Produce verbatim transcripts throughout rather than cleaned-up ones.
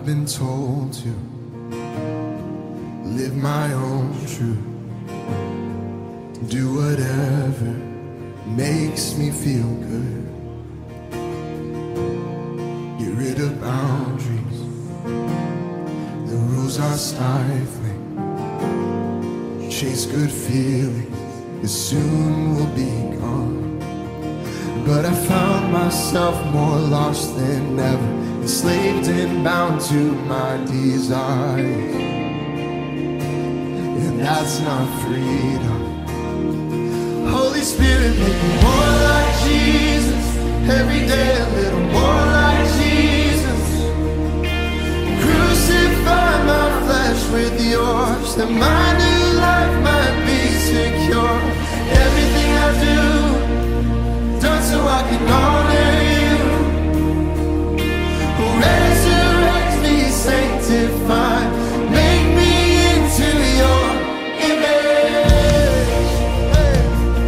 I've been told to live my own truth, do whatever makes me feel good, get rid of boundaries, the rules are stifling, chase good feelings, it soon will be gone. But I found myself more lost than ever, enslaved and bound to my desires, and that's not freedom. Holy Spirit, make me more like Jesus, every day a little more like Jesus. Crucify my flesh with yours, that my new life might be secure. Everything I do, done so I can honor you. Resurrect me, sanctify, make me into your image. Hey.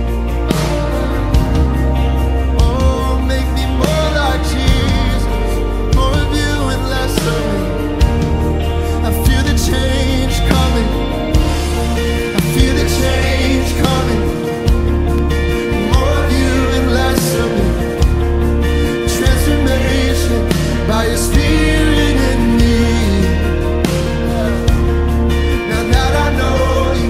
Oh, make me more like Jesus, more of you and less of me. I feel the change coming, I feel the change coming. By your spirit in me. Now that I know you,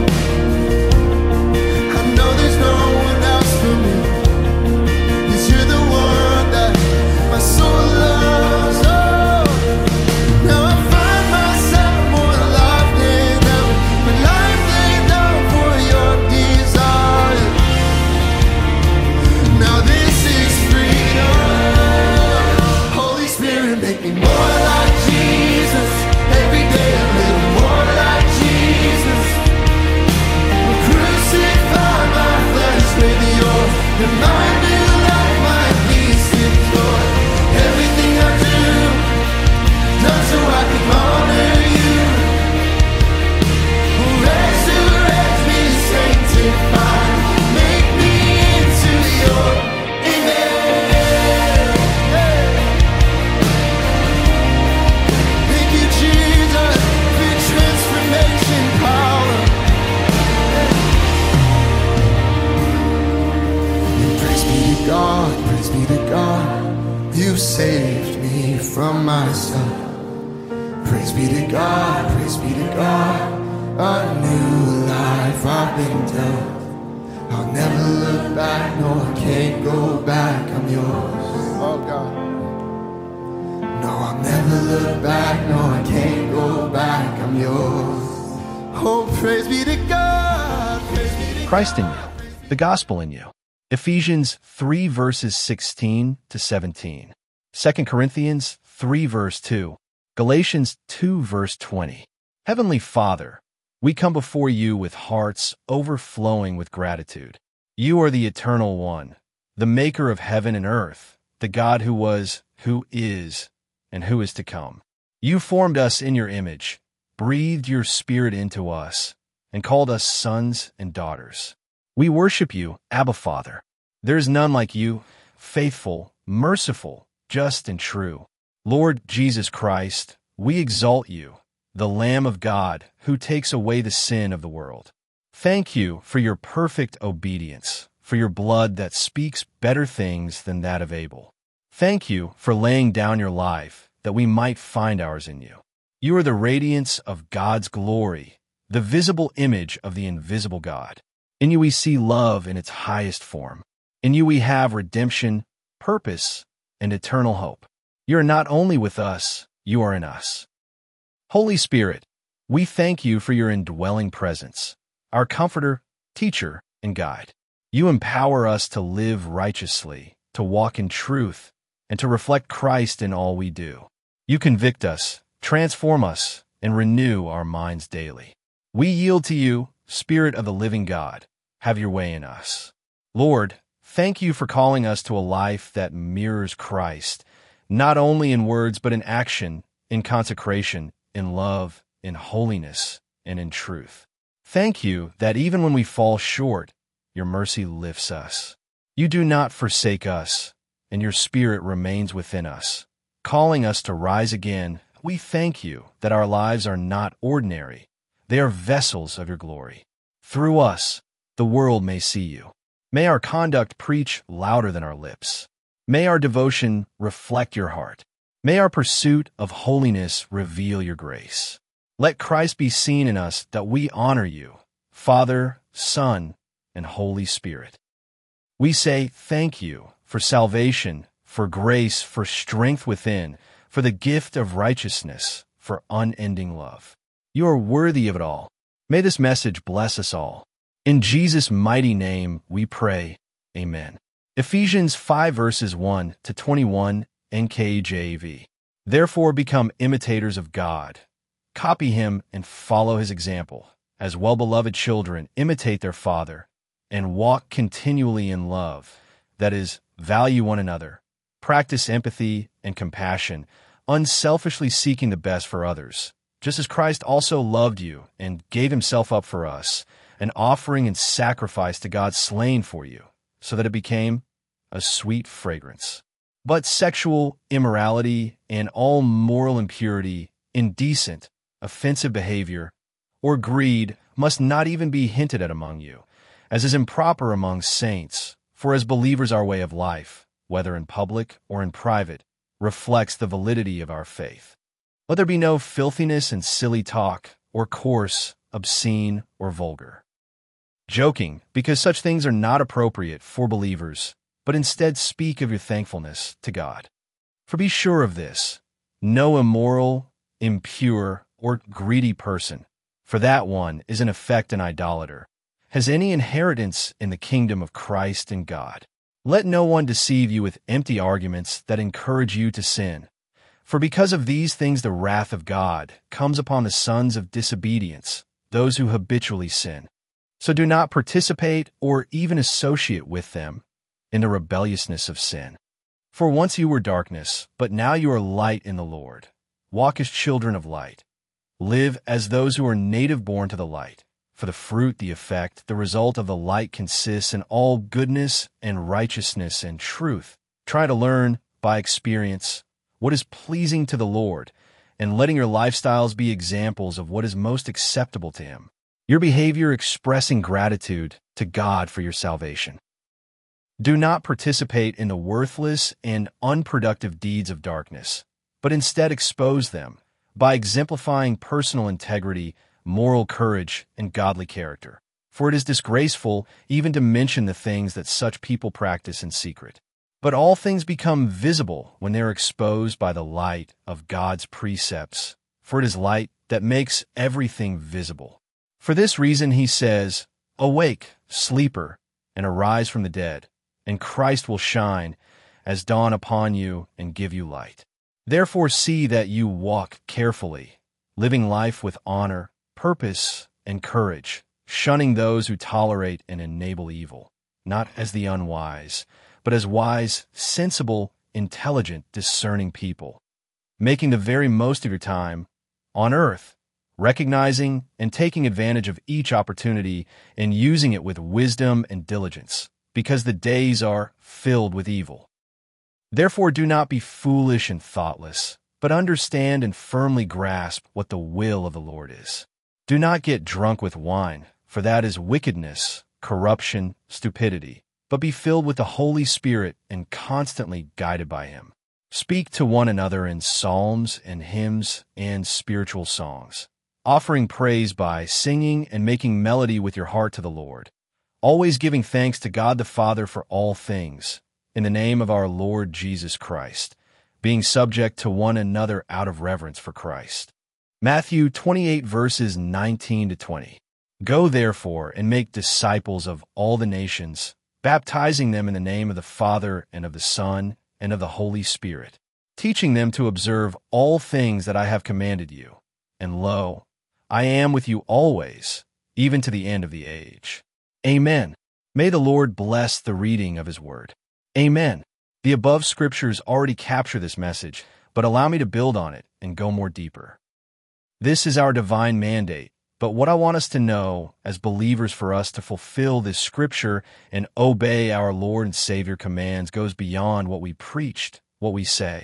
I know there's no one else for me, 'cause you're the one that my soul loves. Oh, now I find myself more alive than ever, my life laid down for your desire. Now this is freedom. Make me more like Jesus, every day a little more like Jesus. Crucify my flesh with yours, and my new life might be secure. Everything I do, done so I can honor you. Resurrect me, sanctify, make me into your God, praise be to God, you saved me from myself. Praise be to God, praise be to God, a new life I've been dealt. I'll never look back, no I can't go back, I'm yours. Oh God. No, I'll never look back, no I can't go back, I'm yours. Oh, praise be to God, praise be to God. Christ in you, the gospel in you. Ephesians three verses sixteen to seventeen, Second Corinthians three verse two, Galatians two verse twenty. Heavenly Father, we come before you with hearts overflowing with gratitude. You are the Eternal One, the maker of heaven and earth, the God who was, who is, and who is to come. You formed us in your image, breathed your Spirit into us, and called us sons and daughters. We worship you, Abba Father. There is none like you, faithful, merciful, just, and true. Lord Jesus Christ, we exalt you, the Lamb of God, who takes away the sin of the world. Thank you for your perfect obedience, for your blood that speaks better things than that of Abel. Thank you for laying down your life, that we might find ours in you. You are the radiance of God's glory, the visible image of the invisible God. In you we see love in its highest form. In you we have redemption, purpose, and eternal hope. You are not only with us, you are in us. Holy Spirit, we thank you for your indwelling presence, our comforter, teacher, and guide. You empower us to live righteously, to walk in truth, and to reflect Christ in all we do. You convict us, transform us, and renew our minds daily. We yield to you, Spirit of the living God. Have your way in us. Lord, thank you for calling us to a life that mirrors Christ, not only in words but in action, in consecration, in love, in holiness, and in truth. Thank you that even when we fall short, your mercy lifts us. You do not forsake us, and your Spirit remains within us, calling us to rise again, we thank you that our lives are not ordinary. They are vessels of your glory. Through us, the world may see you. May our conduct preach louder than our lips. May our devotion reflect your heart. May our pursuit of holiness reveal your grace. Let Christ be seen in us that we honor you, Father, Son, and Holy Spirit. We say thank you for salvation, for grace, for strength within, for the gift of righteousness, for unending love. You are worthy of it all. May this message bless us all. In Jesus' mighty name we pray. Amen. Ephesians five verses one to twenty-one, N K J V. Therefore become imitators of God. Copy him and follow his example. As well-beloved children, imitate their Father, and walk continually in love. That is, value one another. Practice empathy and compassion, unselfishly seeking the best for others, just as Christ also loved you and gave himself up for us, an offering and sacrifice to God slain for you, so that it became a sweet fragrance. But sexual immorality and all moral impurity, indecent, offensive behavior, or greed must not even be hinted at among you, as is improper among saints, for as believers our way of life, whether in public or in private, reflects the validity of our faith. Let there be no filthiness and silly talk, or coarse, obscene, or vulgar. Joking, because such things are not appropriate for believers, but instead speak of your thankfulness to God. For be sure of this, no immoral, impure, or greedy person, for that one is in effect an idolater, has any inheritance in the kingdom of Christ and God. Let no one deceive you with empty arguments that encourage you to sin. For because of these things the wrath of God comes upon the sons of disobedience, those who habitually sin. So do not participate or even associate with them in the rebelliousness of sin. For once you were darkness, but now you are light in the Lord. Walk as children of light. Live as those who are native-born to the light. For the fruit, the effect, the result of the light consists in all goodness and righteousness and truth. Try to learn, by experience, what is pleasing to the Lord, and letting your lifestyles be examples of what is most acceptable to Him. Your behavior expressing gratitude to God for your salvation. Do not participate in the worthless and unproductive deeds of darkness, but instead expose them by exemplifying personal integrity, moral courage, and godly character. For it is disgraceful even to mention the things that such people practice in secret. But all things become visible when they are exposed by the light of God's precepts, for it is light that makes everything visible. For this reason he says, "Awake, sleeper, and arise from the dead, and Christ will shine as dawn upon you and give you light. Therefore see that you walk carefully, living life with honor, purpose, and courage, shunning those who tolerate and enable evil, not as the unwise, but as wise, sensible, intelligent, discerning people, making the very most of your time on earth, recognizing and taking advantage of each opportunity and using it with wisdom and diligence, because the days are filled with evil. Therefore do not be foolish and thoughtless, but understand and firmly grasp what the will of the Lord is. Do not get drunk with wine, for that is wickedness, corruption, stupidity, but be filled with the Holy Spirit and constantly guided by Him. Speak to one another in psalms and hymns and spiritual songs, offering praise by singing and making melody with your heart to the Lord, always giving thanks to God the Father for all things, in the name of our Lord Jesus Christ, being subject to one another out of reverence for Christ. Matthew twenty-eight verses nineteen to twenty. Go therefore and make disciples of all the nations, baptizing them in the name of the Father and of the Son and of the Holy Spirit, teaching them to observe all things that I have commanded you. And lo, I am with you always, even to the end of the age. Amen. May the Lord bless the reading of His word. Amen. The above scriptures already capture this message, but allow me to build on it and go more deeper. This is our divine mandate, but what I want us to know as believers for us to fulfill this scripture and obey our Lord and Savior commands goes beyond what we preached, what we say.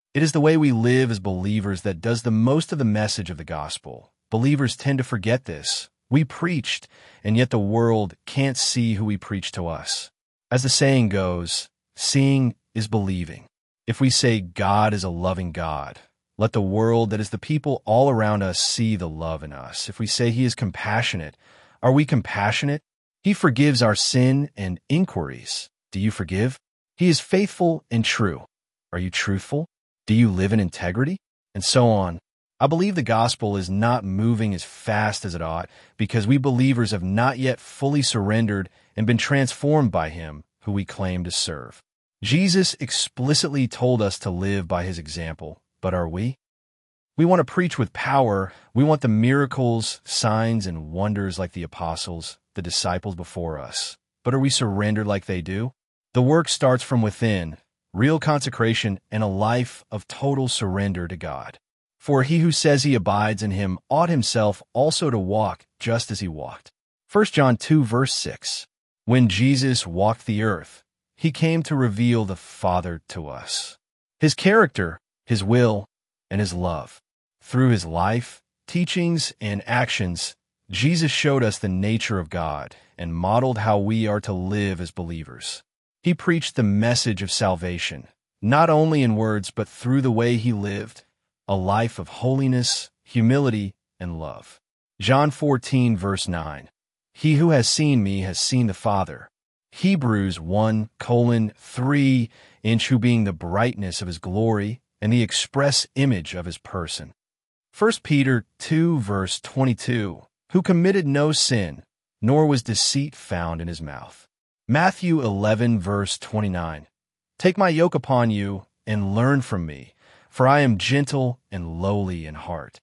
It is the way we live as believers that does the most of the message of the gospel. Believers tend to forget this. We preached, and yet the world can't see who we preach to us. As the saying goes, seeing is believing. If we say God is a loving God, let the world, that is the people all around us, see the love in us. If we say He is compassionate, are we compassionate? He forgives our sin and inquiries. Do you forgive? He is faithful and true. Are you truthful? Do you live in integrity? And so on. I believe the gospel is not moving as fast as it ought because we believers have not yet fully surrendered and been transformed by Him who we claim to serve. Jesus explicitly told us to live by His example, but are we? We want to preach with power. We want the miracles, signs, and wonders like the apostles, the disciples before us. But are we surrendered like they do? The work starts from within, real consecration and a life of total surrender to God. For he who says he abides in Him ought himself also to walk just as He walked. First John two verse six. When Jesus walked the earth, He came to reveal the Father to us, His character, His will, and His love. Through His life, teachings, and actions, Jesus showed us the nature of God and modeled how we are to live as believers. He preached the message of salvation, not only in words but through the way He lived, a life of holiness, humility, and love. John fourteen verse nine. He who has seen me has seen the Father. Hebrews one colon three, inch who being the brightness of His glory and the express image of His person. First Peter two verse twenty-two, who committed no sin, nor was deceit found in His mouth. Matthew eleven verse twenty-nine, take my yoke upon you and learn from me, for I am gentle and lowly in heart.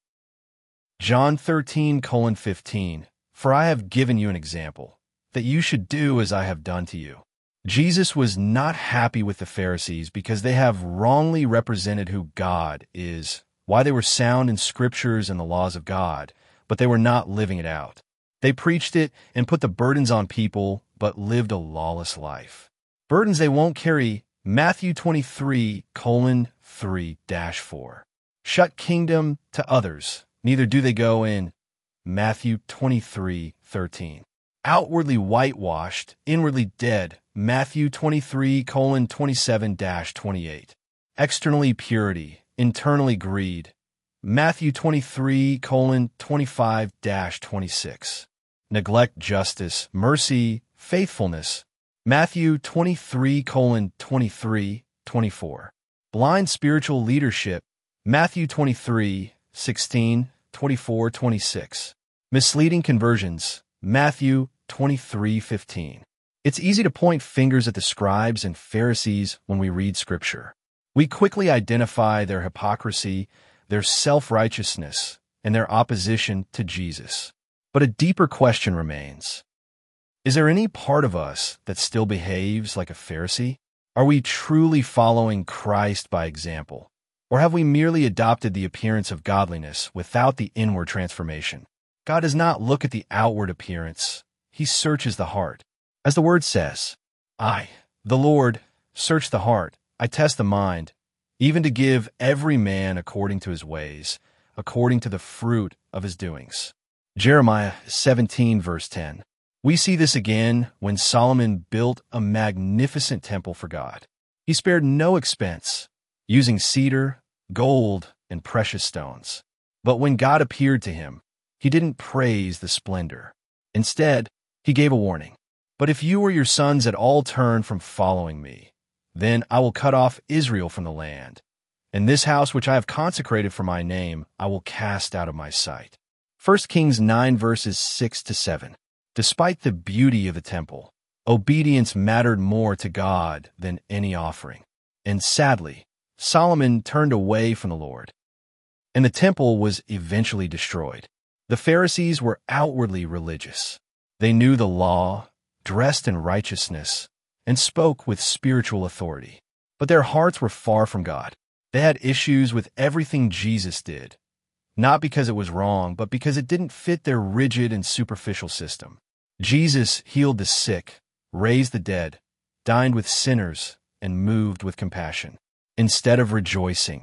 John thirteen colon fifteen, for I have given you an example, that you should do as I have done to you. Jesus was not happy with the Pharisees because they have wrongly represented who God is, why they were sound in scriptures and the laws of God, but they were not living it out. They preached it and put the burdens on people, but lived a lawless life. Burdens they won't carry. Matthew twenty-three colon three dash four. Shut kingdom to others, neither do they go in. Matthew twenty-three thirteen. Outwardly whitewashed, inwardly dead. Matthew twenty-three colon twenty-seven dash twenty-eight. Externally purity, internally greed. Matthew twenty-three colon twenty-five dash twenty-six. Neglect justice, mercy, faithfulness. Matthew twenty-three colon twenty-three twenty-four. Blind spiritual leadership. Matthew twenty-three sixteen twenty-four twenty-six. Misleading conversions. Matthew twenty-three fifteen. It's easy to point fingers at the scribes and Pharisees when we read Scripture. We quickly identify their hypocrisy, their self-righteousness, and their opposition to Jesus. But a deeper question remains. Is there any part of us that still behaves like a Pharisee? Are we truly following Christ by example? Or have we merely adopted the appearance of godliness without the inward transformation? God does not look at the outward appearance. He searches the heart. As the Word says, I, the Lord, search the heart. I test the mind, even to give every man according to his ways, according to the fruit of his doings. Jeremiah seventeen verse ten. We see this again when Solomon built a magnificent temple for God. He spared no expense, using cedar, gold, and precious stones. But when God appeared to him, He didn't praise the splendor. Instead, He gave a warning. But if you or your sons at all turn from following me, then I will cut off Israel from the land, and this house which I have consecrated for my name I will cast out of my sight. First Kings nine verses six to seven. Despite the beauty of the temple, obedience mattered more to God than any offering. And sadly, Solomon turned away from the Lord, and the temple was eventually destroyed. The Pharisees were outwardly religious. They knew the law, dressed in righteousness, and spoke with spiritual authority. But their hearts were far from God. They had issues with everything Jesus did, not because it was wrong, but because it didn't fit their rigid and superficial system. Jesus healed the sick, raised the dead, dined with sinners, and moved with compassion. Instead of rejoicing,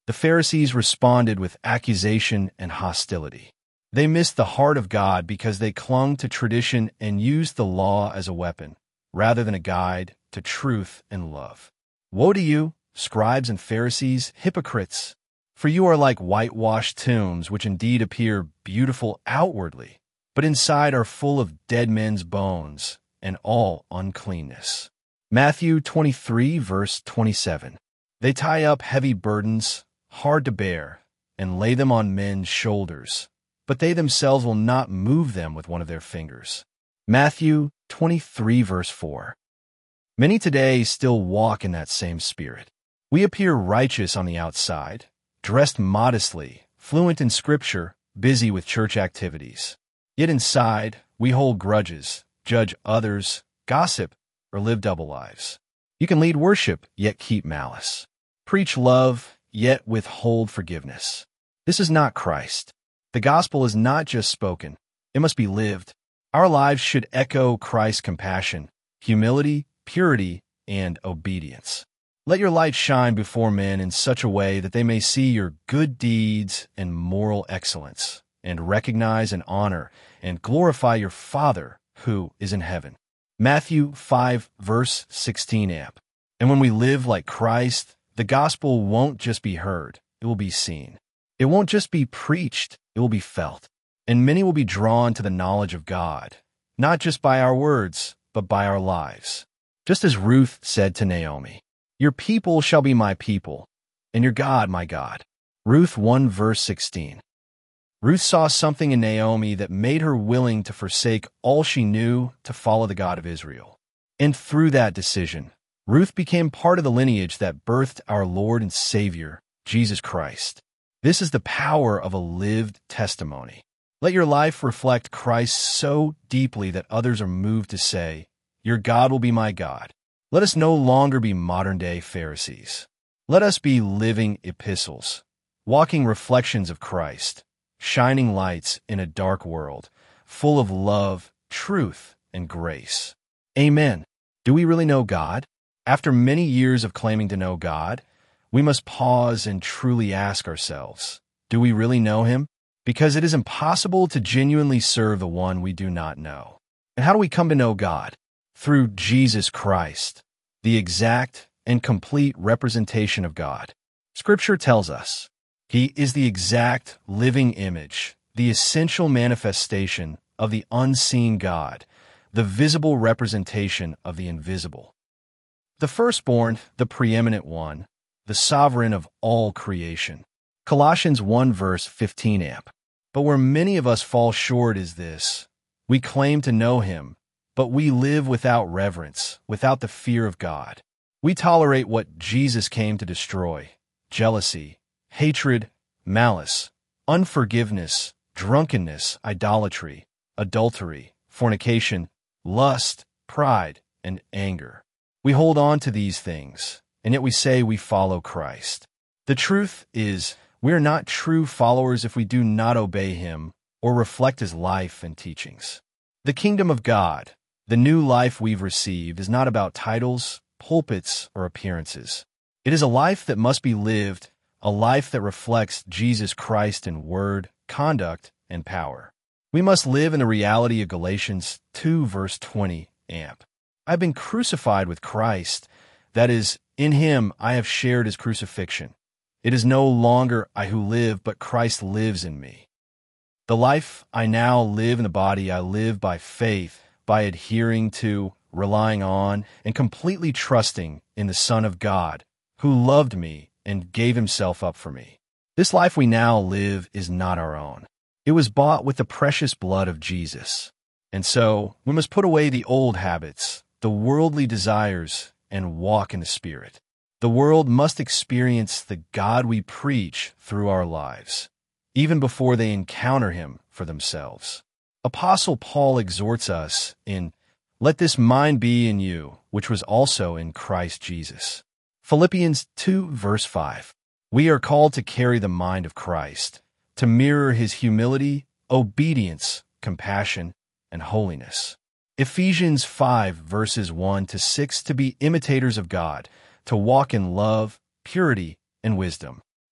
The Pharisees responded with accusation and hostility. They missed the heart of God because they clung to tradition and used the law as a weapon, rather than a guide to truth and love. Woe to you, scribes and Pharisees, hypocrites! For you are like whitewashed tombs, which indeed appear beautiful outwardly, but inside are full of dead men's bones and all uncleanness. Matthew twenty-three, verse twenty-seven. They tie up heavy burdens, hard to bear, and lay them on men's shoulders, but they themselves will not move them with one of their fingers. Matthew twenty-three, verse four. Many today still walk in that same spirit. We appear righteous on the outside, dressed modestly, fluent in Scripture, busy with church activities. Yet inside, we hold grudges, judge others, gossip, or live double lives. You can lead worship, yet keep malice. Preach love, yet withhold forgiveness. This is not Christ. The gospel is not just spoken. It must be lived. Our lives should echo Christ's compassion, humility, purity, and obedience. Let your light shine before men in such a way that they may see your good deeds and moral excellence, and recognize and honor and glorify your Father who is in heaven. Matthew five, verse sixteen amp. And when we live like Christ, the gospel won't just be heard, it will be seen. It won't just be preached, it will be felt. And many will be drawn to the knowledge of God, not just by our words, but by our lives. Just as Ruth said to Naomi, "Your people shall be my people, and your God my God." Ruth one, verse sixteen. Ruth saw something in Naomi that made her willing to forsake all she knew to follow the God of Israel. And through that decision, Ruth became part of the lineage that birthed our Lord and Savior, Jesus Christ. This is the power of a lived testimony. Let your life reflect Christ so deeply that others are moved to say, "Your God will be my God." Let us no longer be modern-day Pharisees. Let us be living epistles, walking reflections of Christ, shining lights in a dark world, full of love, truth, and grace. Amen. Do we really know God? After many years of claiming to know God, we must pause and truly ask ourselves, do we really know Him? Because it is impossible to genuinely serve the one we do not know. And how do we come to know God? Through Jesus Christ, the exact and complete representation of God. Scripture tells us, He is the exact living image, the essential manifestation of the unseen God, the visible representation of the invisible. The firstborn, the preeminent one, the sovereign of all creation. Colossians one, verse fifteen amp. But where many of us fall short is this: we claim to know Him, but we live without reverence, without the fear of God. We tolerate what Jesus came to destroy: jealousy, hatred, malice, unforgiveness, drunkenness, idolatry, adultery, fornication, lust, pride, and anger. We hold on to these things, and yet we say we follow Christ. The truth is, we are not true followers if we do not obey Him or reflect His life and teachings. The kingdom of God, the new life we've received, is not about titles, pulpits, or appearances. It is a life that must be lived, a life that reflects Jesus Christ in word, conduct, and power. We must live in the reality of Galatians two, verse twenty amp. I've been crucified with Christ. That is, in Him I have shared His crucifixion. It is no longer I who live, but Christ lives in me. The life I now live in the body, I live by faith, by adhering to, relying on, and completely trusting in the Son of God, who loved me and gave Himself up for me. This life we now live is not our own. It was bought with the precious blood of Jesus. And so, we must put away the old habits, the worldly desires, and walk in the Spirit. The world must experience the God we preach through our lives, even before they encounter Him for themselves. Apostle Paul exhorts us in, "Let this mind be in you, which was also in Christ Jesus." Philippians two, verse five. We are called to carry the mind of Christ, to mirror His humility, obedience, compassion, and holiness. Ephesians five, verses one to six, to be imitators of God, to walk in love, purity, and wisdom.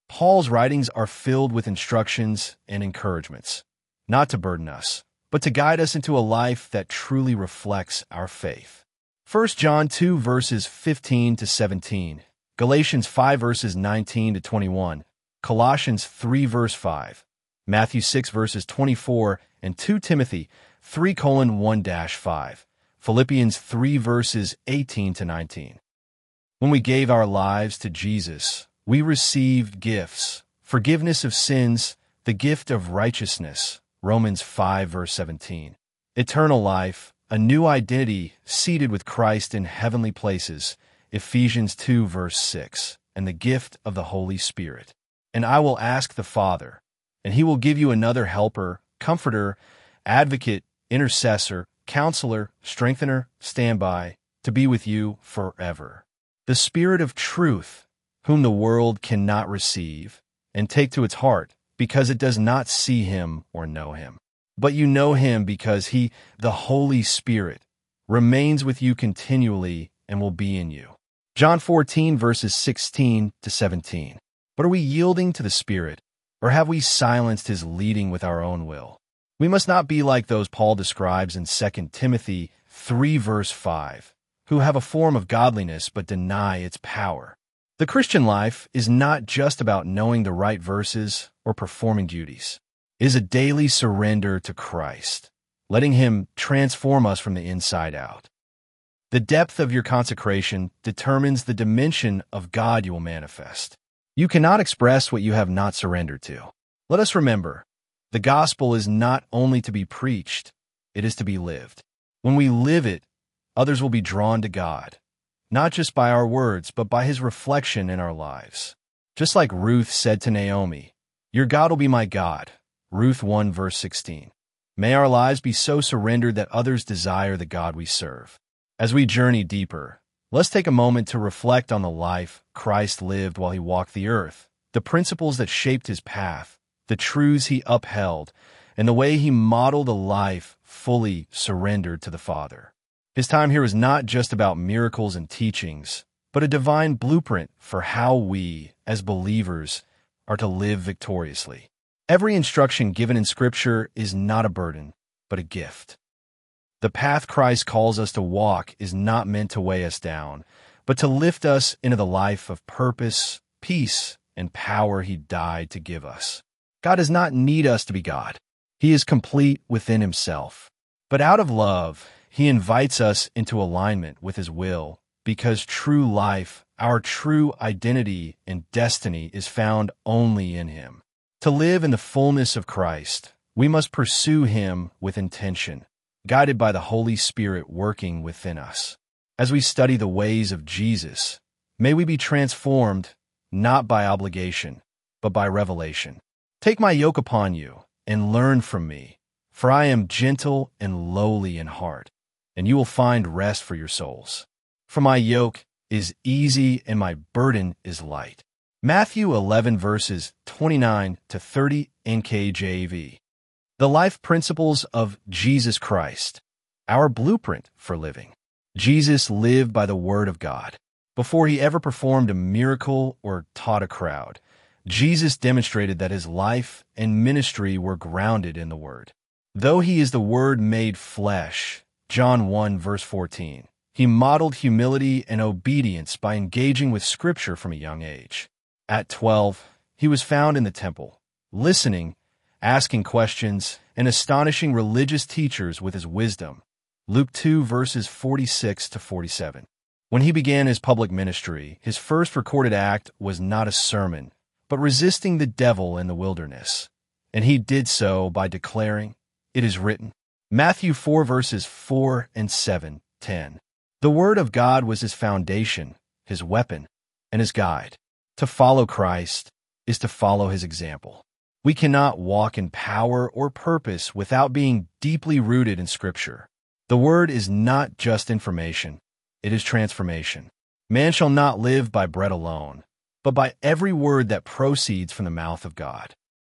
Paul's writings are filled with instructions and encouragements, not to burden us, but to guide us into a life that truly reflects our faith. First John two verses fifteen to seventeen, Galatians five verses nineteen to twenty-one, Colossians three verse five, Matthew six verses twenty-four, and Second Timothy three colon one dash five, Philippians three verses eighteen to nineteen. When we gave our lives to Jesus, we received gifts, forgiveness of sins, the gift of righteousness, Romans five verse seventeen, eternal life, a new identity seated with Christ in heavenly places, Ephesians two verse six, and the gift of the Holy Spirit. And I will ask the Father, and he will give you another helper, comforter, advocate, intercessor, counselor, strengthener, standby, to be with you forever. The Spirit of truth, whom the world cannot receive and take to its heart, because it does not see him or know him. But you know him because he, the Holy Spirit, remains with you continually and will be in you. John fourteen verses sixteen to seventeen. But are we yielding to the Spirit, or have we silenced his leading with our own will? We must not be like those Paul describes in Second Timothy three verse five, who have a form of godliness but deny its power. The Christian life is not just about knowing the right verses or performing duties. It is a daily surrender to Christ, letting him transform us from the inside out. The depth of your consecration determines the dimension of God you will manifest. You cannot express what you have not surrendered to. Let us remember, the gospel is not only to be preached, it is to be lived. When we live it, others will be drawn to God, not just by our words, but by his reflection in our lives. Just like Ruth said to Naomi, "Your God will be my God," Ruth one verse sixteen. May our lives be so surrendered that others desire the God we serve. As we journey deeper, let's take a moment to reflect on the life Christ lived while he walked the earth, the principles that shaped his path, the truths he upheld, and the way he modeled a life fully surrendered to the Father. His time here was not just about miracles and teachings, but a divine blueprint for how we, as believers, are to live victoriously. Every instruction given in Scripture is not a burden, but a gift. The path Christ calls us to walk is not meant to weigh us down, but to lift us into the life of purpose, peace, and power he died to give us. God does not need us to be God. He is complete within himself. But out of love, he invites us into alignment with his will, because true life, our true identity and destiny, is found only in him. To live in the fullness of Christ, we must pursue him with intention, guided by the Holy Spirit working within us. As we study the ways of Jesus, may we be transformed not by obligation, but by revelation. Take my yoke upon you and learn from me, for I am gentle and lowly in heart, and you will find rest for your souls. For my yoke is easy and my burden is light. Matthew eleven verses twenty-nine to thirty N K J V. The life principles of Jesus Christ, our blueprint for living. Jesus lived by the Word of God. Before he ever performed a miracle or taught a crowd, Jesus demonstrated that his life and ministry were grounded in the Word. Though he is the Word made flesh, John one verse fourteen, he modeled humility and obedience by engaging with Scripture from a young age. At twelve, he was found in the temple, listening, asking questions, and astonishing religious teachers with his wisdom. Luke two verses forty-six to forty-seven. When he began his public ministry, his first recorded act was not a sermon, but resisting the devil in the wilderness. And he did so by declaring, "It is written." Matthew four verses four and seven, ten. The Word of God was his foundation, his weapon, and his guide. To follow Christ is to follow his example. We cannot walk in power or purpose without being deeply rooted in Scripture. The Word is not just information, it is transformation. Man shall not live by bread alone, but by every word that proceeds from the mouth of God.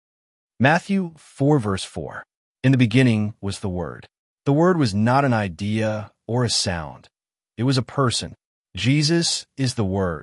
Matthew four verse four. In the beginning was the Word. The Word was not an idea or a sound. It was a person. Jesus is the Word,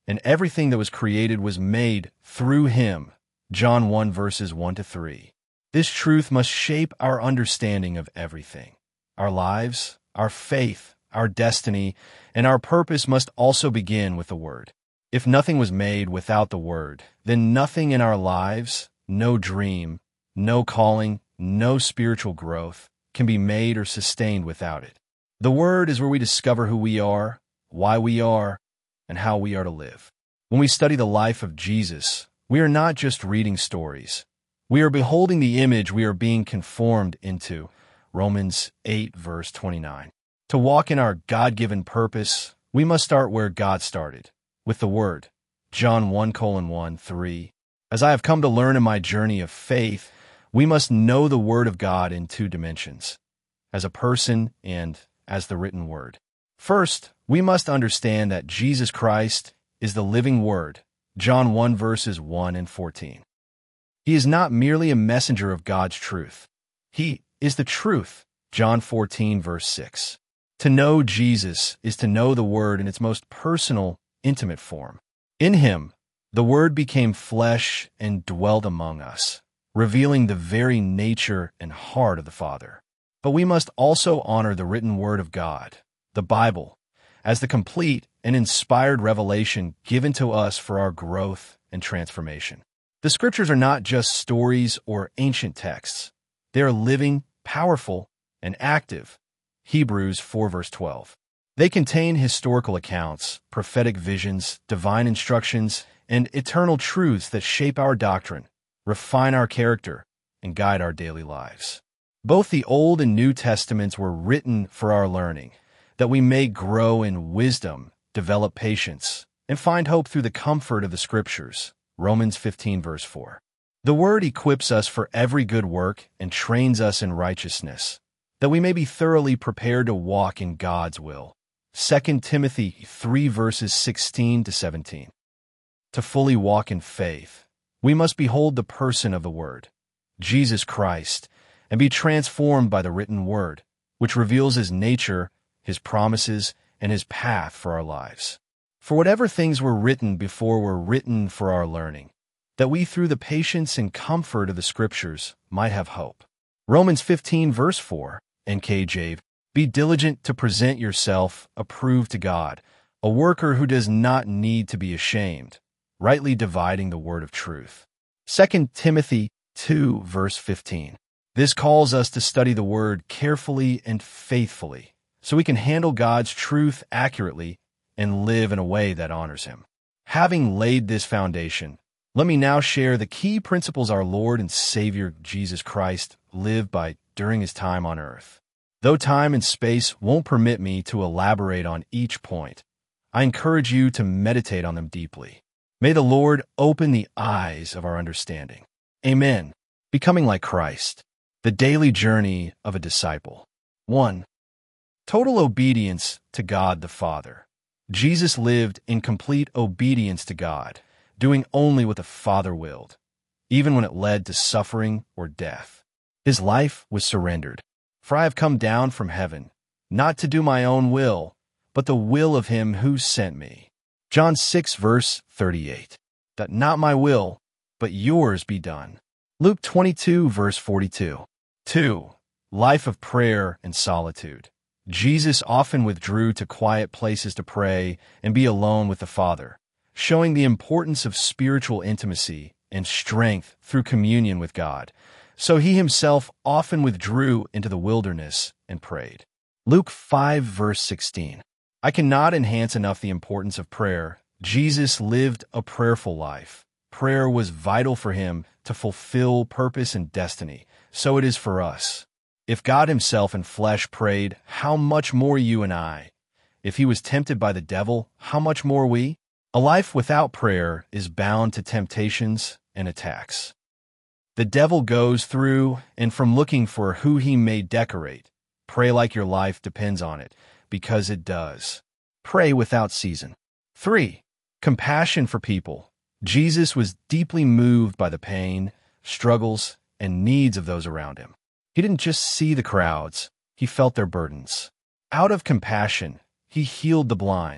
and everything that was created was made through him. John one verses one to three. This truth must shape our understanding of everything. Our lives, our faith, our destiny, and our purpose must also begin with the Word. If nothing was made without the Word, then nothing in our lives, no dream, no calling, no spiritual growth, can be made or sustained without it. The Word is where we discover who we are, why we are, and how we are to live. When we study the life of Jesus, we are not just reading stories. We are beholding the image we are being conformed into. Romans eight verse twenty-nine. To walk in our God-given purpose, we must start where God started, with the Word. John one colon one, three. As I have come to learn in my journey of faith, we must know the Word of God in two dimensions, as a person and as the written Word. First, we must understand that Jesus Christ is the living Word. John one verses one and fourteen. He is not merely a messenger of God's truth. He is the truth. John fourteen verse six. To know Jesus is to know the Word in its most personal, intimate form. In him, the Word became flesh and dwelled among us, revealing the very nature and heart of the Father. But we must also honor the written Word of God, the Bible, as the complete and inspired revelation given to us for our growth and transformation. The Scriptures are not just stories or ancient texts. They are living, powerful, and active. Hebrews four verse twelve. They contain historical accounts, prophetic visions, divine instructions, and eternal truths that shape our doctrine, refine our character, and guide our daily lives. Both the Old and New Testaments were written for our learning, that we may grow in wisdom, develop patience, and find hope through the comfort of the Scriptures. Romans fifteen verse four. The Word equips us for every good work and trains us in righteousness, that we may be thoroughly prepared to walk in God's will. Second Timothy three verses sixteen to seventeen. To fully walk in faith, we must behold the person of the Word, Jesus Christ, and be transformed by the written Word, which reveals His nature, His promises, and His path for our lives. For whatever things were written before were written for our learning, that we through the patience and comfort of the Scriptures might have hope. Romans fifteen verse four, N K J V. Be diligent to present yourself approved to God, a worker who does not need to be ashamed, rightly dividing the word of truth. Second Timothy two verse fifteen. This calls us to study the Word carefully and faithfully, so we can handle God's truth accurately and live in a way that honors Him. Having laid this foundation, let me now share the key principles our Lord and Savior Jesus Christ lived by during His time on earth. Though time and space won't permit me to elaborate on each point, I encourage you to meditate on them deeply. May the Lord open the eyes of our understanding. Amen. Becoming like Christ. The daily journey of a disciple. one. Total obedience to God the Father. Jesus lived in complete obedience to God, doing only what the Father willed, even when it led to suffering or death. His life was surrendered. For I have come down from heaven, not to do my own will, but the will of Him who sent me. John six verse thirty-eight. That not my will, but yours be done. Luke twenty-two verse forty-two. two. Life of prayer and solitude. Jesus often withdrew to quiet places to pray and be alone with the Father, showing the importance of spiritual intimacy and strength through communion with God. So He Himself often withdrew into the wilderness and prayed. Luke five verse sixteen. I cannot enhance enough the importance of prayer. Jesus lived a prayerful life. Prayer was vital for Him to fulfill purpose and destiny. So it is for us. If God Himself in flesh prayed, how much more you and I? If He was tempted by the devil, how much more we? A life without prayer is bound to temptations and attacks. The devil goes through and from looking for who he may decorate. Pray like your life depends on it, because it does. Pray without season. three. Compassion for people. Jesus was deeply moved by the pain, struggles, and needs of those around Him. He didn't just see the crowds, He felt their burdens. Out of compassion, He healed the blind,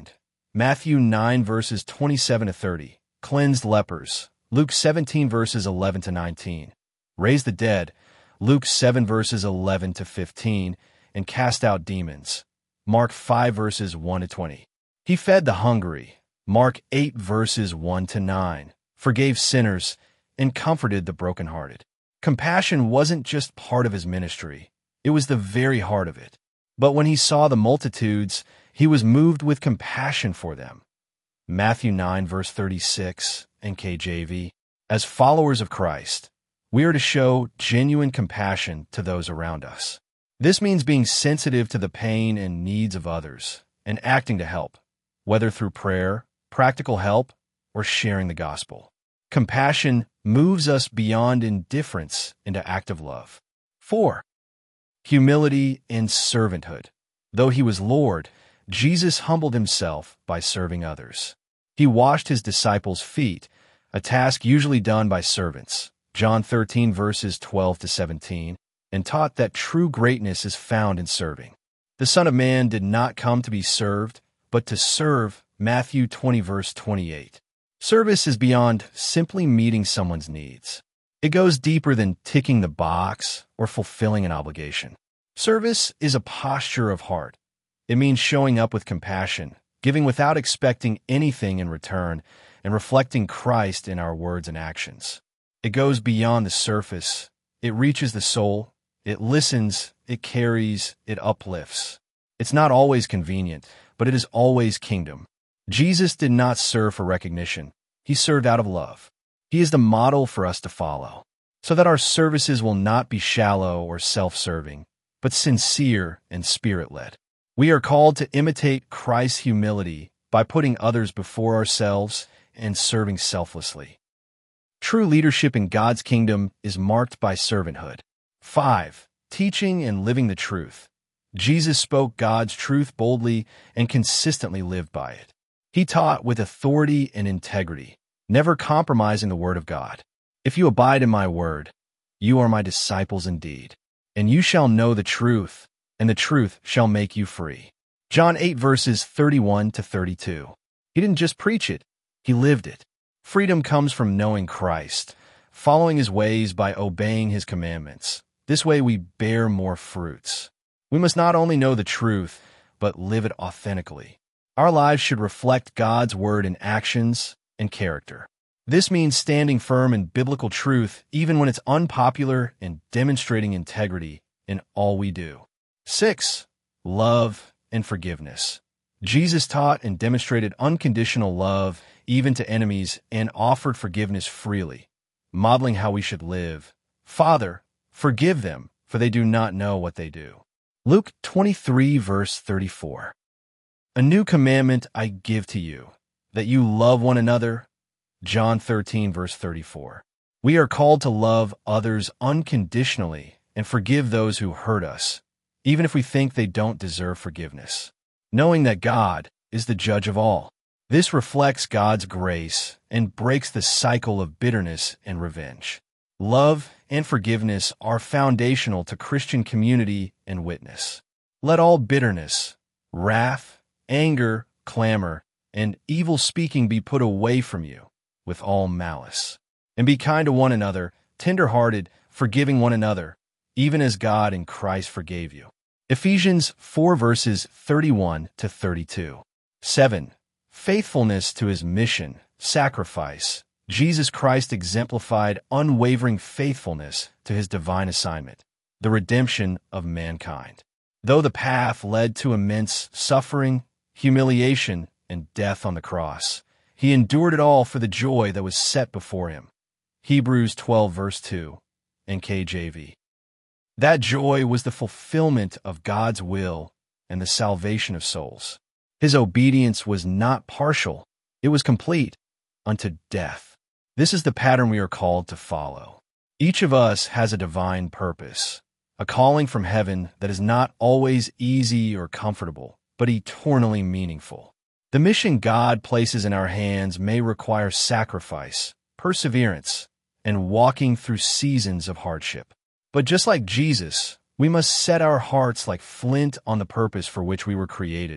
Matthew nine verses twenty-seven to thirty, cleansed lepers. Luke seventeen verses eleven to nineteen, raised the dead. Luke seven verses eleven to fifteen, and cast out demons. Mark five verses one to twenty. He fed the hungry. Mark eight verses one to nine, forgave sinners, and comforted the brokenhearted. Compassion wasn't just part of his ministry, it was the very heart of it. But when he saw the multitudes, he was moved with compassion for them. Matthew nine verse thirty-six, N K J V. As followers of Christ, we are to show genuine compassion to those around us. This means being sensitive to the pain and needs of others and acting to help, whether through prayer, practical help, or sharing the gospel. Compassion moves us beyond indifference into active love. four. Humility and servanthood. Though he was Lord, Jesus humbled himself by serving others. He washed his disciples' feet, a task usually done by servants, John thirteen verses twelve to seventeen, and taught that true greatness is found in serving. The Son of Man did not come to be served, but to serve, Matthew twenty verse twenty-eight. Service is beyond simply meeting someone's needs. It goes deeper than ticking the box or fulfilling an obligation. Service is a posture of heart. It means showing up with compassion, giving without expecting anything in return, and reflecting Christ in our words and actions. It goes beyond the surface. It reaches the soul. It listens. It carries. It uplifts. It's not always convenient, but it is always kingdom. Jesus did not serve for recognition. He served out of love. He is the model for us to follow, so that our services will not be shallow or self-serving, but sincere and spirit-led. We are called to imitate Christ's humility by putting others before ourselves and serving selflessly. True leadership in God's kingdom is marked by servanthood. five. Teaching and living the truth. Jesus spoke God's truth boldly and consistently lived by it. He taught with authority and integrity, never compromising the word of God. If you abide in my word, you are my disciples indeed, and you shall know the truth, and the truth shall make you free. John eight verses thirty-one to thirty-two. He didn't just preach it, he lived it. Freedom comes from knowing Christ, following his ways by obeying his commandments. This way we bear more fruits. We must not only know the truth, but live it authentically. Our lives should reflect God's word in actions and character. This means standing firm in biblical truth even when it's unpopular and demonstrating integrity in all we do. six. Love and forgiveness. Jesus taught and demonstrated unconditional love even to enemies and offered forgiveness freely, modeling how we should live. Father, forgive them, for they do not know what they do. Luke twenty-three verse thirty-four. A new commandment I give to you, that you love one another. John thirteen verse thirty-four. We are called to love others unconditionally and forgive those who hurt us, even if we think they don't deserve forgiveness, knowing that God is the judge of all. This reflects God's grace and breaks the cycle of bitterness and revenge. Love and forgiveness are foundational to Christian community and witness. Let all bitterness, wrath, anger, clamor, and evil speaking be put away from you with all malice. And be kind to one another, tender-hearted, forgiving one another, even as God in Christ forgave you. Ephesians four verses thirty-one to thirty-two. seven. Faithfulness to his mission, sacrifice. Jesus Christ exemplified unwavering faithfulness to his divine assignment, the redemption of mankind. Though the path led to immense suffering, humiliation, and death on the cross, he endured it all for the joy that was set before him. Hebrews twelve verse two, N K J V. That joy was the fulfillment of God's will and the salvation of souls. His obedience was not partial, it was complete, unto death. This is the pattern we are called to follow. Each of us has a divine purpose, a calling from heaven that is not always easy or comfortable, but eternally meaningful. The mission God places in our hands may require sacrifice, perseverance, and walking through seasons of hardship. But just like Jesus, we must set our hearts like flint on the purpose for which we were created,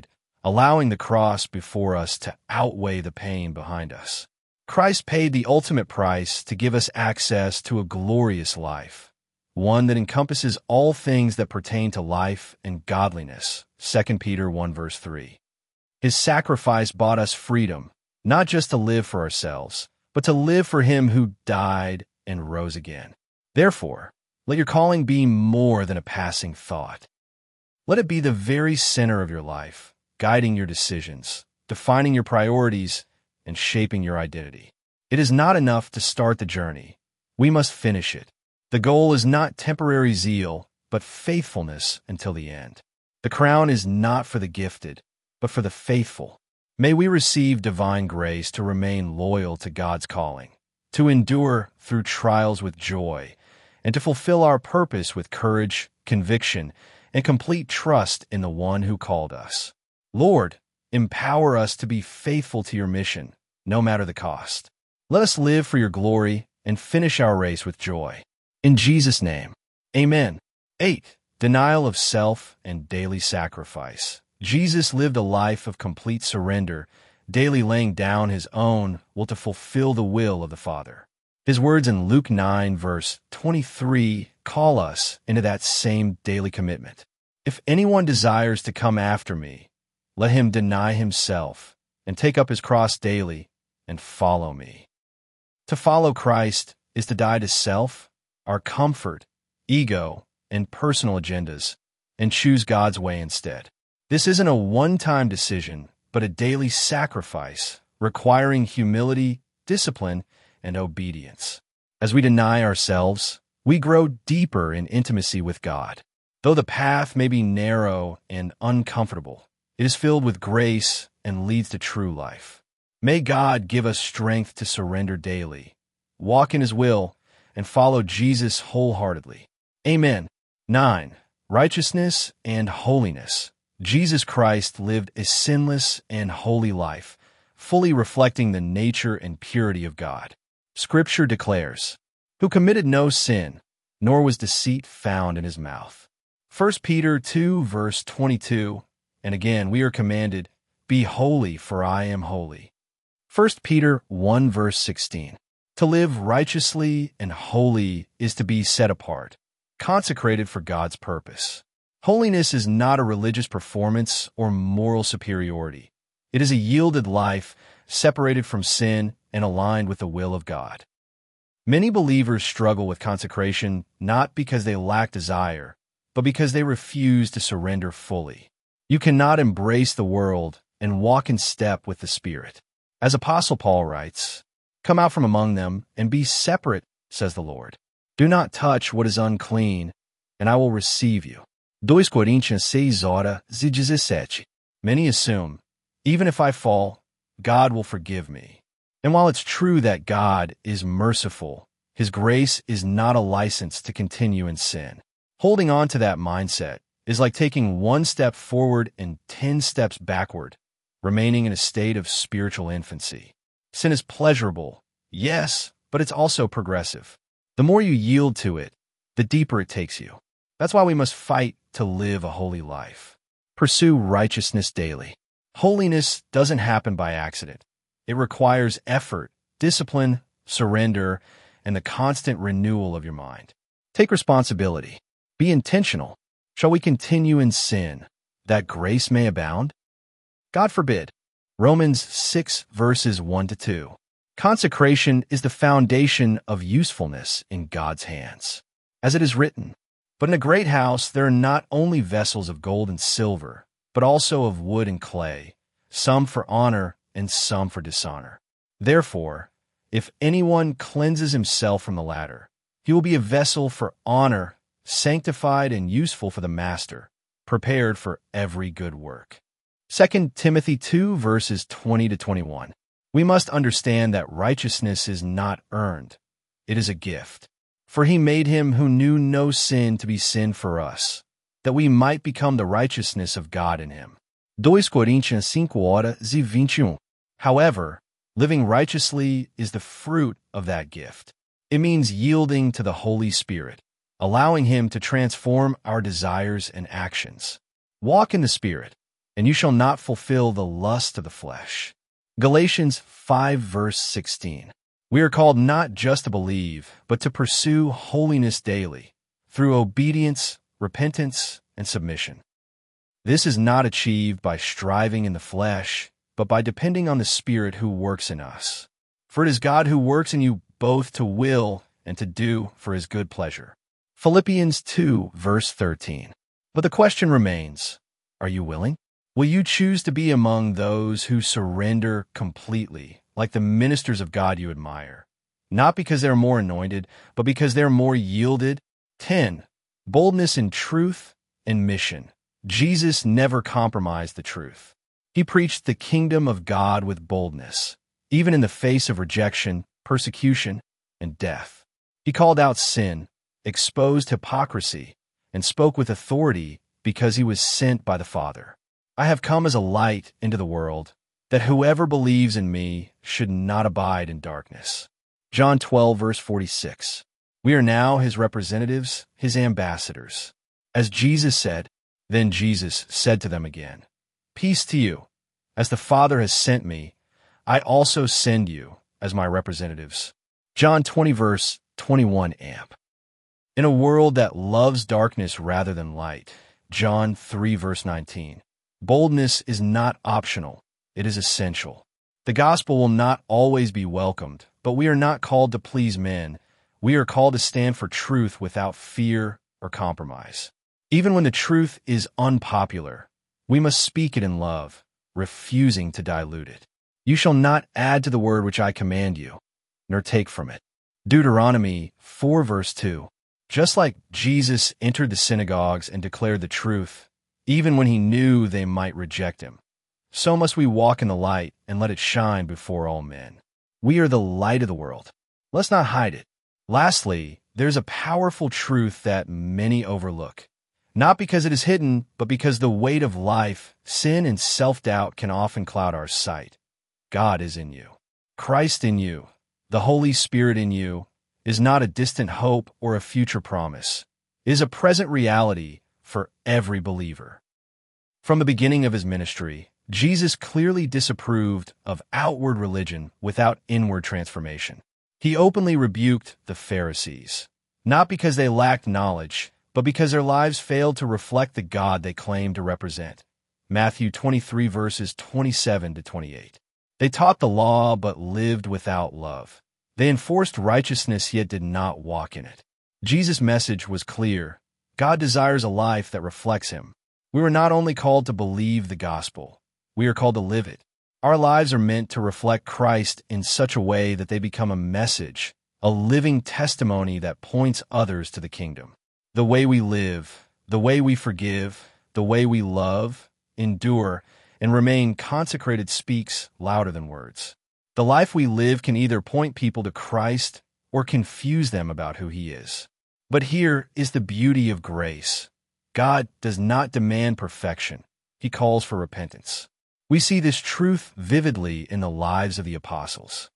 allowing the cross before us to outweigh the pain behind us. Christ paid the ultimate price to give us access to a glorious life, one that encompasses all things that pertain to life and godliness. Second Peter one verse three. His sacrifice bought us freedom, not just to live for ourselves, but to live for him who died and rose again. Therefore, let your calling be more than a passing thought. Let it be the very center of your life, guiding your decisions, defining your priorities, and shaping your identity. It is not enough to start the journey. We must finish it. The goal is not temporary zeal, but faithfulness until the end. The crown is not for the gifted, but for the faithful. May we receive divine grace to remain loyal to God's calling, to endure through trials with joy, and to fulfill our purpose with courage, conviction, and complete trust in the one who called us. Lord, empower us to be faithful to your mission, no matter the cost. Let us live for your glory and finish our race with joy. In Jesus' name, amen. eight. Denial of self and daily sacrifice. Jesus lived a life of complete surrender, daily laying down his own will to fulfill the will of the Father. His words in Luke nine, verse twenty-three, call us into that same daily commitment. If anyone desires to come after me, let him deny himself and take up his cross daily and follow me. To follow Christ is to die to self, our comfort, ego, and personal agendas, and choose God's way instead. This isn't a one-time decision, but a daily sacrifice, requiring humility, discipline, and obedience. As we deny ourselves, we grow deeper in intimacy with God. Though the path may be narrow and uncomfortable, it is filled with grace and leads to true life. May God give us strength to surrender daily, walk in his will, and follow Jesus wholeheartedly. Amen. nine. Righteousness and holiness. Jesus Christ lived a sinless and holy life, fully reflecting the nature and purity of God. Scripture declares, "Who committed no sin, nor was deceit found in his mouth." First Peter two, verse twenty-two, and again we are commanded, "Be holy, for I am holy." First Peter one, verse sixteen. To live righteously and holy is to be set apart, consecrated for God's purpose. Holiness is not a religious performance or moral superiority. It is a yielded life, separated from sin and aligned with the will of God. Many believers struggle with consecration not because they lack desire, but because they refuse to surrender fully. You cannot embrace the world and walk in step with the Spirit. As Apostle Paul writes, "Come out from among them and be separate, says the Lord. Do not touch what is unclean, and I will receive you." Second Coríntios six horas e dezessete. Many assume, even if I fall, God will forgive me. And while it's true that God is merciful, his grace is not a license to continue in sin. Holding on to that mindset is like taking one step forward and ten steps backward, remaining in a state of spiritual infancy. Sin is pleasurable, yes, but it's also progressive. The more you yield to it, the deeper it takes you. That's why we must fight to live a holy life. Pursue righteousness daily. Holiness doesn't happen by accident. It requires effort, discipline, surrender, and the constant renewal of your mind. Take responsibility. Be intentional. Shall we continue in sin, that grace may abound? God forbid. Romans six, verses one to two. Consecration is the foundation of usefulness in God's hands. As it is written, "But in a great house there are not only vessels of gold and silver, but also of wood and clay, some for honor and some for dishonor. Therefore, if anyone cleanses himself from the latter, he will be a vessel for honor, sanctified and useful for the master, prepared for every good work." Second Timothy two, verses twenty to twenty-one. We must understand that righteousness is not earned. It is a gift. For he made him who knew no sin to be sin for us, that we might become the righteousness of God in him. Second Coríntios cinco horas e vinte e um. However, living righteously is the fruit of that gift. It means yielding to the Holy Spirit, allowing him to transform our desires and actions. Walk in the Spirit, and you shall not fulfill the lust of the flesh. Galatians five verse sixteen. We are called not just to believe, but to pursue holiness daily, through obedience, repentance, and submission. This is not achieved by striving in the flesh, but by depending on the Spirit who works in us. For it is God who works in you both to will and to do for his good pleasure. Philippians two verse thirteen. But the question remains, are you willing? Will you choose to be among those who surrender completely, like the ministers of God you admire? Not because they're more anointed, but because they're more yielded. ten. Boldness in truth and mission. Jesus never compromised the truth. He preached the kingdom of God with boldness, even in the face of rejection, persecution, and death. He called out sin, exposed hypocrisy, and spoke with authority because he was sent by the Father. I have come as a light into the world, that whoever believes in me should not abide in darkness. John twelve, verse forty-six. We are now his representatives, his ambassadors. As Jesus said, then Jesus said to them again, peace to you. As the Father has sent me, I also send you as my representatives. John twenty, verse twenty-one amp. In a world that loves darkness rather than light, John three, verse nineteen. Boldness is not optional, it is essential. The gospel will not always be welcomed, but we are not called to please men. We are called to stand for truth without fear or compromise. Even when the truth is unpopular, we must speak it in love, refusing to dilute it. You shall not add to the word which I command you, nor take from it. Deuteronomy four, verse two. Just like Jesus entered the synagogues and declared the truth, even when he knew they might reject him, so must we walk in the light and let it shine before all men. We are the light of the world. Let's not hide it. Lastly, there's a powerful truth that many overlook. Not because it is hidden, but because the weight of life, sin, and self-doubt can often cloud our sight. God is in you. Christ in you, the Holy Spirit in you, is not a distant hope or a future promise. It is a present reality for every believer. From the beginning of his ministry, Jesus clearly disapproved of outward religion without inward transformation. He openly rebuked the Pharisees, not because they lacked knowledge, but because their lives failed to reflect the God they claimed to represent. Matthew twenty-three, verses twenty-seven to twenty-eight. They taught the law but lived without love. They enforced righteousness yet did not walk in it. Jesus' message was clear. God desires a life that reflects him. We were not only called to believe the gospel, we are called to live it. Our lives are meant to reflect Christ in such a way that they become a message, a living testimony that points others to the kingdom. The way we live, the way we forgive, the way we love, endure, and remain consecrated speaks louder than words. The life we live can either point people to Christ or confuse them about who he is. But here is the beauty of grace. God does not demand perfection. He calls for repentance. We see this truth vividly in the lives of the apostles.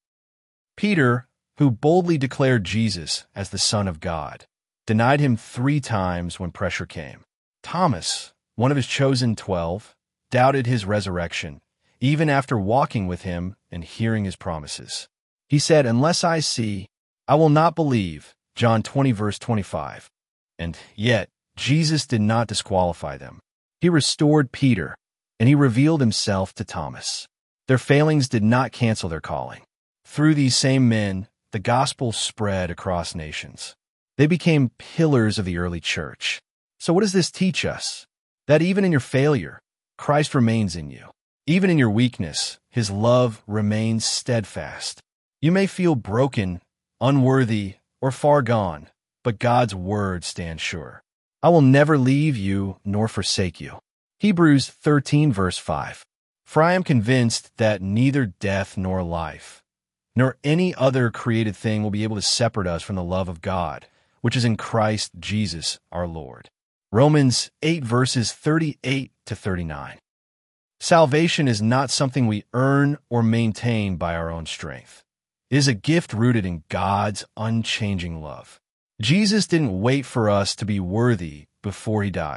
Peter, who boldly declared Jesus as the Son of God, denied him three times when pressure came. Thomas, one of his chosen twelve, doubted his resurrection, even after walking with him and hearing his promises. He said, unless I see, I will not believe. John twenty, verse twenty-five. And yet, Jesus did not disqualify them. He restored Peter, and he revealed himself to Thomas. Their failings did not cancel their calling. Through these same men, the gospel spread across nations. They became pillars of the early church. So what does this teach us? That even in your failure, Christ remains in you. Even in your weakness, his love remains steadfast. You may feel broken, unworthy, or far gone, but God's word stands sure. I will never leave you nor forsake you. Hebrews thirteen, verse five. For I am convinced that neither death nor life, nor any other created thing will be able to separate us from the love of God, which is in Christ Jesus our Lord. Romans eight, verses thirty-eight to thirty-nine. Salvation is not something we earn or maintain by our own strength. It is a gift rooted in God's unchanging love. Jesus didn't wait for us to be worthy before he died.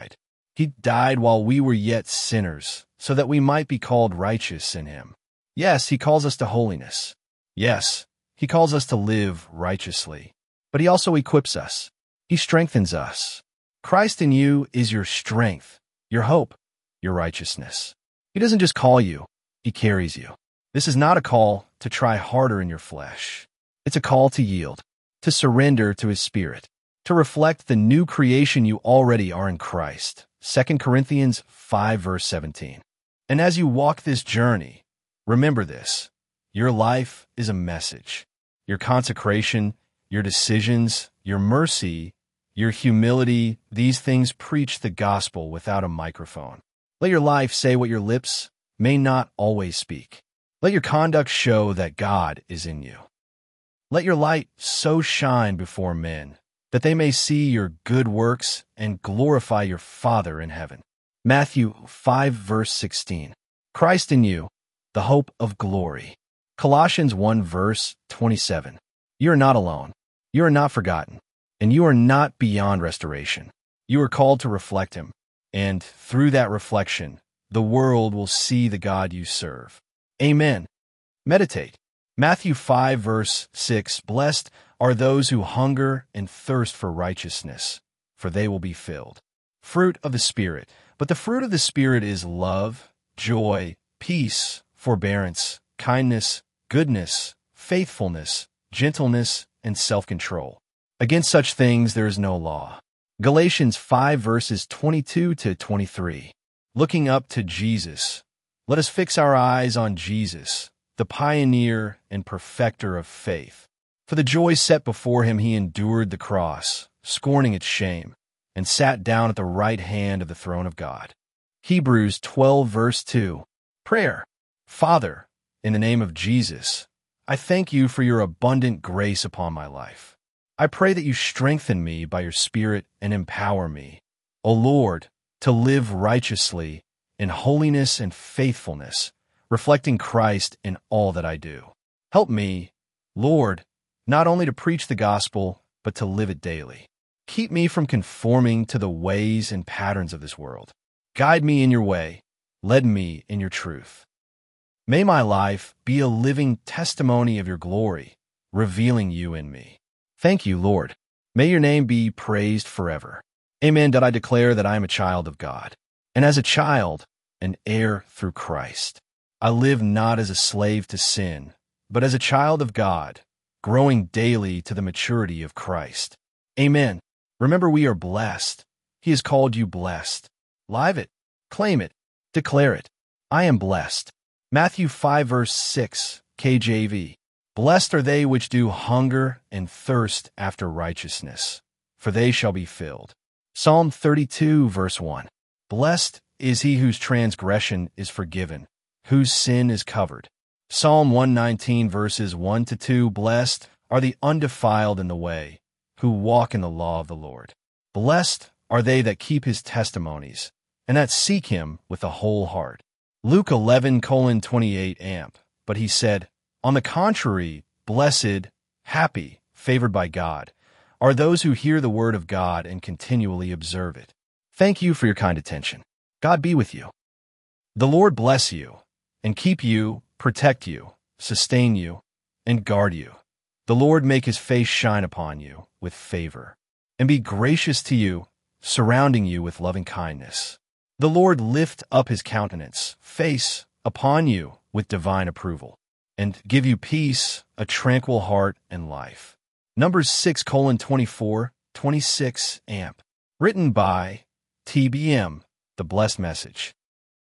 He died while we were yet sinners, so that we might be called righteous in him. Yes, he calls us to holiness. Yes, he calls us to live righteously. But he also equips us. He strengthens us. Christ in you is your strength, your hope, your righteousness. He doesn't just call you, he carries you. This is not a call to try harder in your flesh. It's a call to yield, to surrender to his Spirit, to reflect the new creation you already are in Christ. Second Corinthians five verse seventeen. And as you walk this journey, remember this. Your life is a message. Your consecration, your decisions, your mercy, your humility, these things preach the gospel without a microphone. Let your life say what your lips may not always speak. Let your conduct show that God is in you. Let your light so shine before men that they may see your good works and glorify your Father in heaven. Matthew five verse sixteen. Christ in you, the hope of glory. Colossians one verse twenty-seven. You are not alone. You are not forgotten. And you are not beyond restoration. You are called to reflect him. And through that reflection, the world will see the God you serve. Amen. Meditate. Matthew five verse six. Blessed are those who hunger and thirst for righteousness, for they will be filled. Fruit of the Spirit. But the fruit of the Spirit is love, joy, peace, forbearance, kindness, goodness, faithfulness, gentleness, and self-control. Against such things there is no law. Galatians five verses twenty-two to twenty-three. Looking up to Jesus. Let us fix our eyes on Jesus, the pioneer and perfecter of faith. For the joy set before him he endured the cross, scorning its shame, and sat down at the right hand of the throne of God. Hebrews twelve verse two. Prayer. Father, in the name of Jesus, I thank you for your abundant grace upon my life. I pray that you strengthen me by your Spirit and empower me, O Lord, to live righteously in holiness and faithfulness, reflecting Christ in all that I do. Help me, Lord, not only to preach the gospel, but to live it daily. Keep me from conforming to the ways and patterns of this world. Guide me in your way. Lead me in your truth. May my life be a living testimony of your glory, revealing you in me. Thank you, Lord. May your name be praised forever. Amen. That I declare that I am a child of God, and as a child, an heir through Christ. I live not as a slave to sin, but as a child of God, growing daily to the maturity of Christ. Amen. Remember, we are blessed. He has called you blessed. Live it, claim it, declare it. I am blessed. Matthew five verse six, K J V. Blessed are they which do hunger and thirst after righteousness, for they shall be filled. Psalm thirty-two verse one. Blessed is he whose transgression is forgiven, whose sin is covered. Psalm one nineteen verses one to two. Blessed are the undefiled in the way, who walk in the law of the Lord. Blessed are they that keep his testimonies, and that seek him with a whole heart. Luke eleven colon twenty-eight amp. But he said, on the contrary, blessed, happy, favored by God, are those who hear the word of God and continually observe it. Thank you for your kind attention. God be with you. The Lord bless you, and keep you, protect you, sustain you, and guard you. The Lord make his face shine upon you with favor, and be gracious to you, surrounding you with loving kindness. The Lord lift up his countenance, face, upon you with divine approval, and give you peace, a tranquil heart, and life. Numbers six colon twenty-four, twenty-six amp. Written by T B M, The Blessed Message.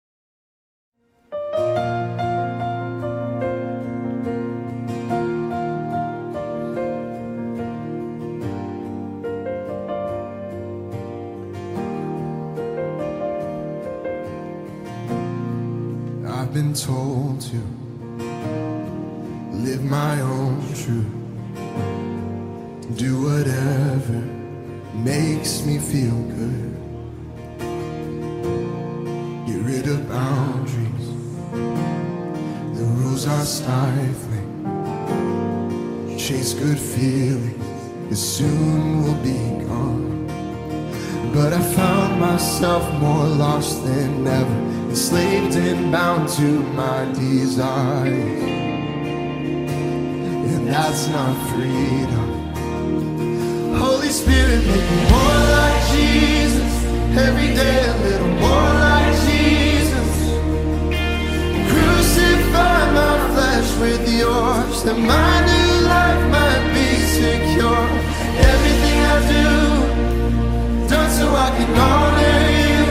I've been told to live my own truth, do whatever makes me feel good, get rid of boundaries, the rules are stifling, chase good feelings, it soon will be gone, but I found myself more lost than ever, enslaved and bound to my desires. And that's not freedom. Holy Spirit, make me more like Jesus. Every day a little more like Jesus. Crucify my flesh with yours, that my new life might be secure. Everything I do, done so I can honor you.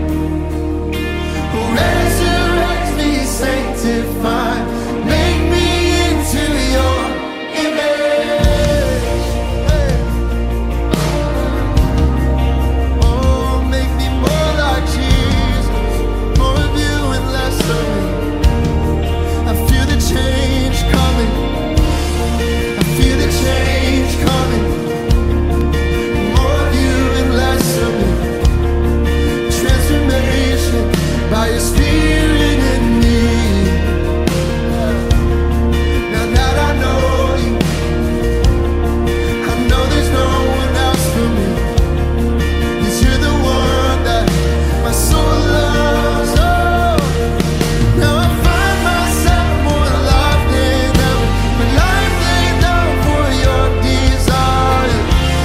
Resurrect me, sanctify, make me into your image. Hey. Oh, make me more like Jesus, more of you and less of me. I feel the change coming, I feel the change coming. More of you and less of me. Transformation by your Spirit in me. Now that I know you, I know there's no one else for me, 'cause you're the one that my soul loves. Oh, now I find myself more alive than ever, my life laid down for your desire.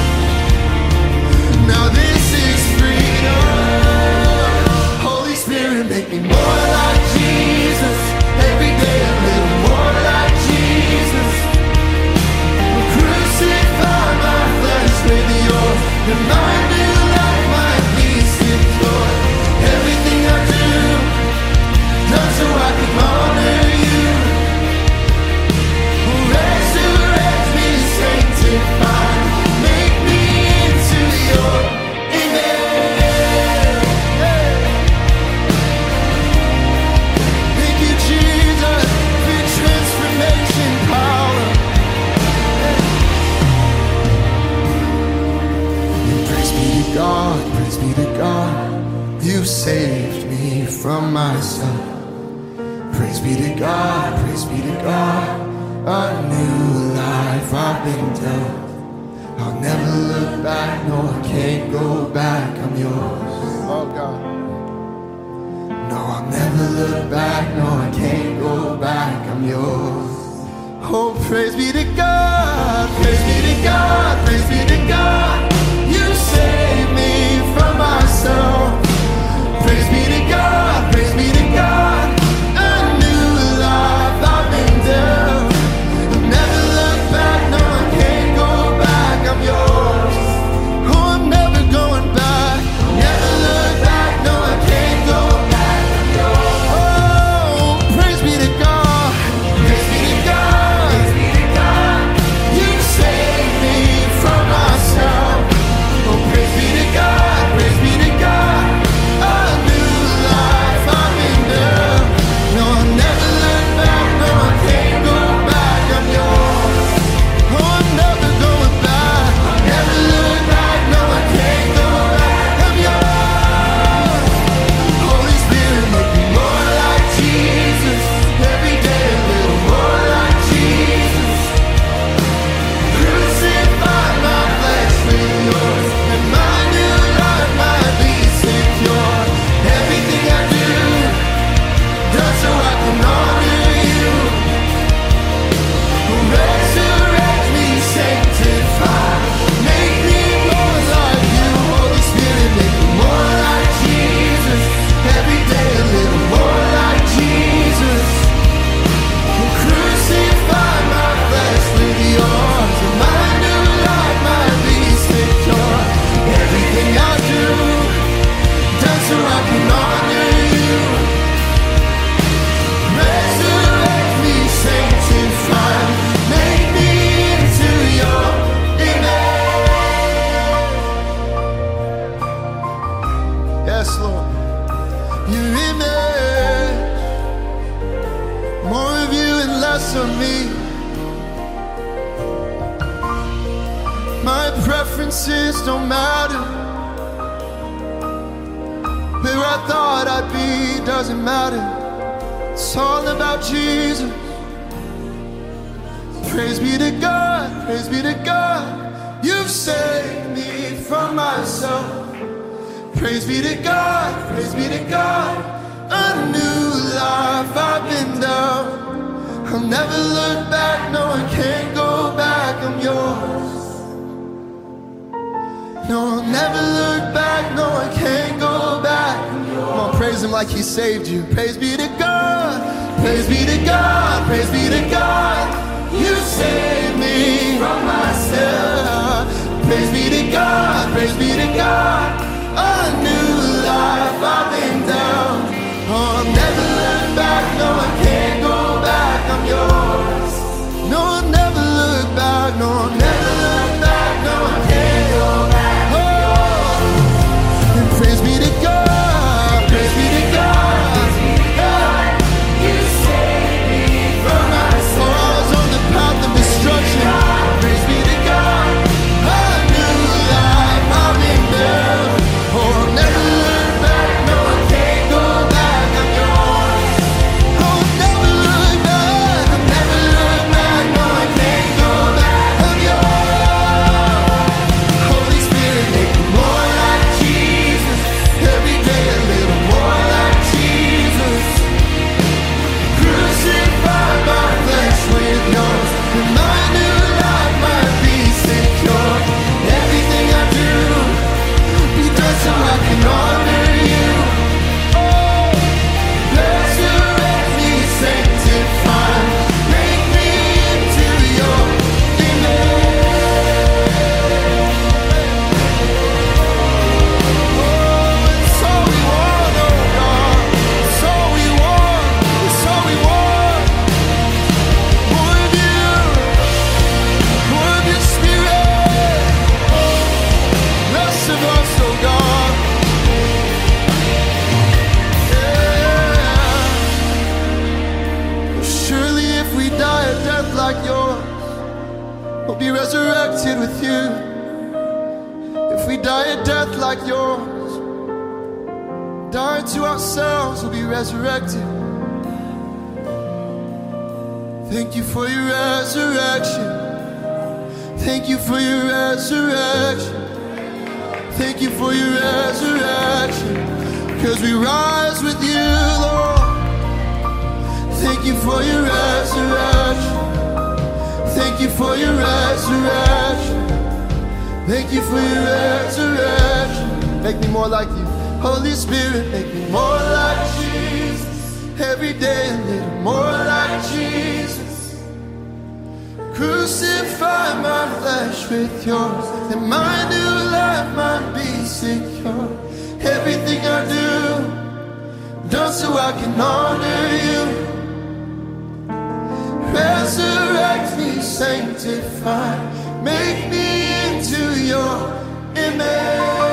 Now this is freedom. Holy Spirit, make me more like Jesus. Every day a little more like Jesus. Crucify my flesh with yours, that my new life might be secure. Everything I do, done so I can honor you. Resurrect me, sanctify, make me into your image. Thank you, Jesus, for your transformation power. And praise be to God, praise be to God, you saved me from myself. Praise be to God, praise be to God, a new life I've been dealt. I'll never look back, no I can't go back, I'm yours. Oh God. No, I'll never look back, no I can't go back, I'm yours. Oh, praise be to God, praise be to God, praise be to God, you saved me from myself. Praise be to God, praise be to God, a new life I've been dealt. I'll never look back, no I can't go back, I'm yours. Oh, I'm never going back, never look back, no I can't go back, I'm yours. Oh, praise be to God, praise be to God, praise be to God, you saved me from myself. Oh, praise be to God, praise be to God, a new life I'm in dealt. No, I'll never look back, no I can't go back, I'm yours. Oh, I'm never going back, never look back, no I can't go back, I'm yours. Holy Spirit, make me more like Jesus. Every day a little more like Jesus. Crucify my flesh with yours, and my new life might be secure. Everything I do, done so I can honor you. Resurrect me, sanctify, make me more like you. Holy Spirit, make me more like Jesus. Every day a little more like Jesus. Crucify my flesh with yours, and my new life might be secure. Everything I do, done so I can honor you. Resurrect me, sanctify, make me into your image. Yes, Lord, your image. More of you and less of me. My preferences don't matter. Where I thought I'd be doesn't matter. It's all about Jesus. Praise be to God, praise be to God, you've saved me from myself. Praise be to God, praise be to God. A new life I've been down. I'll never look back, no, I can't go back, I'm yours. No, I'll never look back, no, I can't go back. Come on, praise him like he saved you. Praise be to God, praise be to God, praise be to God. You saved me from myself. Praise be to God, praise be to God. A new life I've been down. Oh, I'll never look back, no, I can't go back, I'm yours. No, I'll never look back, no, I'll never look back, no, I can't go back. Oh, and praise be to God, praise be to God. You saved me from myself. Oh, I was on the path of destruction. Praise be to God. A new life I've been down. Oh, I'll never look back, no, I can't go back, I'm yours. I'll never look back, I'll never look back, no, I can't go back, I'm yours. Holy Spirit, make me more like Jesus. Every day a little more like Jesus. Crucify my flesh with yours, and my new life might be secure. Everything I do, be done so I can honor you. Oh, resurrect me, sanctify, make me into your image. Oh, it's all we want, oh God. It's all we want, it's all we want. More of you, more of your spirit. Less of us, oh God. Yeah. Surely if we die a death like yours, we'll be resurrected with you. If we die a death like yours, die to ourselves, we'll be resurrected. Thank you for your resurrection. Thank you for your resurrection. Thank you for your resurrection, 'cause we rise with you, Lord. Thank you for your resurrection. Thank you for your resurrection. Thank you for your resurrection. Make me more like you. Holy Spirit, make me more like Jesus. Every day a little more like Jesus. Crucify my flesh with yours, and my new life might be secure. Everything I do, done so I can honor you. Resurrect me, sanctify, make me into your image.